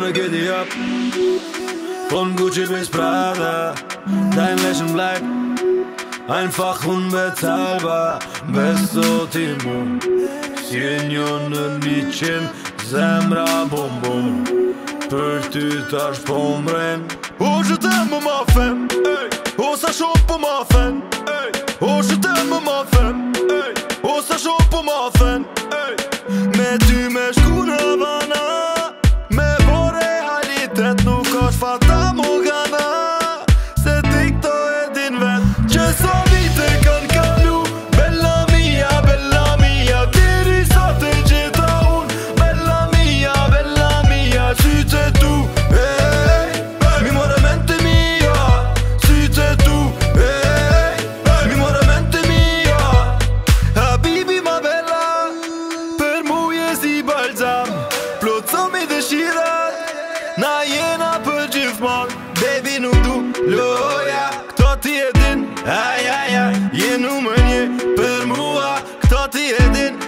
më gëti jap Von Gucci bis Prada Dein Lächeln bleibt einfach unbezahlbar Beso ti mu Si një në 100 Zemra bum bum Për ty tash po mbren O je t'aime ma femme O sa shumë po ma fen O je t'aime ma femme O sa shumë po ma fen Me ty me shku në Havana Me po realitet nuk është fata mu gana Se ti këto e din vet Që sa vite kanë kalu Bella mia Diri sa të gjitha un Bella mia Sytë tu Mi more mente mia Sytë tu Mi more mente mia Habibi ma bella Per mu je si balzam Plotso mi dëshirat Na jena për gjithmon Baby nuk du loja Këto ti e din Je numër një për mua Këto ti e din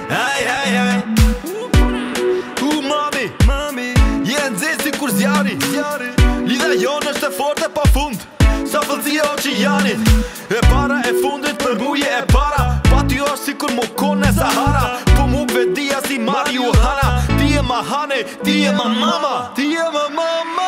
Mami Je nëzit si kur zjari Lidha jonë është e forte pa fund Sa fëllëzia oqeanit E para e fundit për mu je e para Pa ty është si kur mu kone Sahara Po mu vedia si marijuana Ti e ma hane, ti e ma mama Ti e ma mama